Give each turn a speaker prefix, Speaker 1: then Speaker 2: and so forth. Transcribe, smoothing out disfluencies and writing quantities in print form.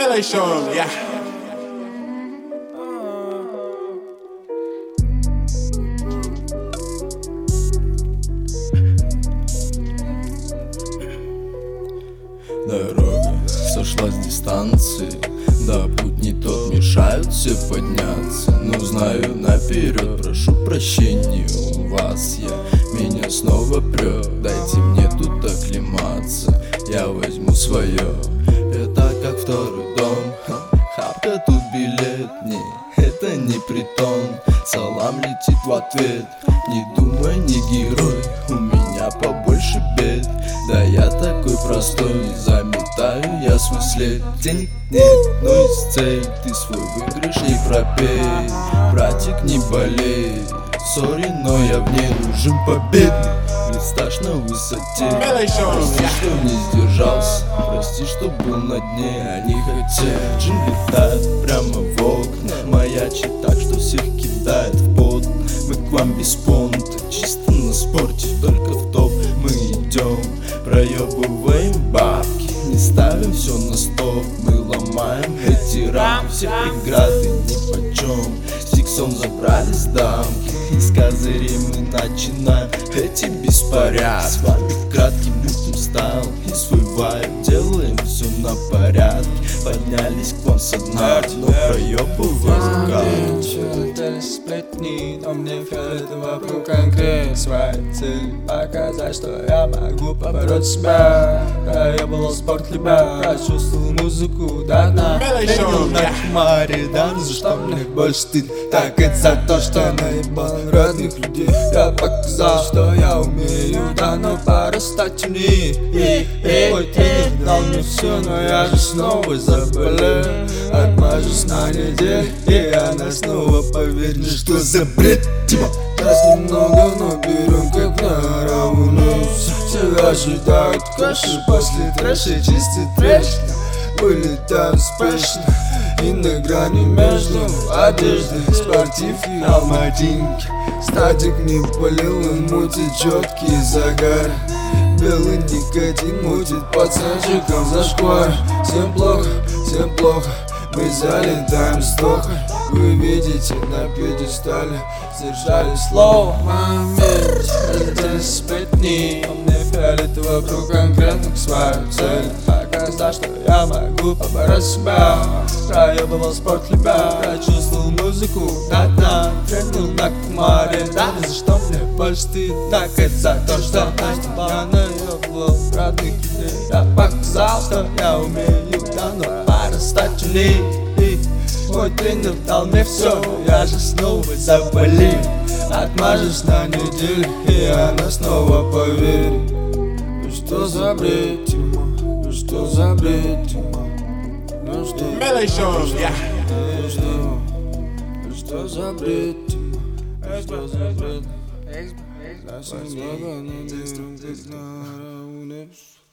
Speaker 1: Revelation, yeah.
Speaker 2: Дорога сошла с дистанции, да путь не тот, мешают все подняться. Но знаю наперед, прошу прощения у вас, меня снова прет. Дайте мне тут оклематься, я возьму свое. Это как второй дом, хапка тут билет, не, это не притон. Салам летит в ответ, не думай, не герой, у меня побольше бед. Да я такой простой, не заметаю я свой след. Денег нет, но есть цель, ты свой выигрыш не пропей. Братик, не болей, сори, но я в ней нужен победный. Блистаж на высоте, прости, что не сдержался, прости, что был на дне, а не хотел. Джин летает прямо в окна, маячит так, что всех кидает в пот. Мы к вам без понта, чисто на спорте, только в топ мы идем. Проебываем бабки, не ставим все на стоп. Мы ломаем эти рамки, все преграды нипочем. С иксом забрались дамки, и с козырей мы начинаем эти беспорядки. С вами кратким мутным стайл и свой вайб, делаем все на порядке. Поднялись к вам со дна, но проебываем галочки.
Speaker 3: Летели сплетни, но мне фиолетово про конкрет. Своя цель показать, что я могу побороть себя. Проебывал спорт, либо прочувствовал музыку до дна. Ходил на хмаре, да за что мне больше стыд. Так это за то, что наебал родных людей. Я показал, что я умею, да, но пора стать умнее. Мой тренер дал мне все, но я же снова заболел. Отмажусь на неделю, и она снова поверит. Что за бред, типа? Нас немного, но берем как на равную. Все ожидают каши после трэша, чистый трэш. Вылетаем спешно, и на грани между одеждой, спортив и алматинки. Статик не полил, и мутит четкий загар. Белый никотин мутит пацанчиком зашквар. Всем плохо, мы залетаем с тохой. Вы видите на пьедестале, сдержали слово. Момент, это сплетни, мне фиолетово про конкретных свою цель. Показать, что я могу побороть себя. Проебывал спорт, любя, прочувствовал музыку до дна. Тренил на кумаре, да, за что мне больше стыд. Так это за то, что я наебывал родных людей. Я показал, что я умею, да, но пора стать умней. Мой тренер дал мне все, я же снова заболел. Отмажусь на неделю, и она снова поверит. Ну что за бред, Тима? Ну что за бред, Тима? Ну что за бред, Тима? Ну что за бред? Нас немного, но берем как на равных.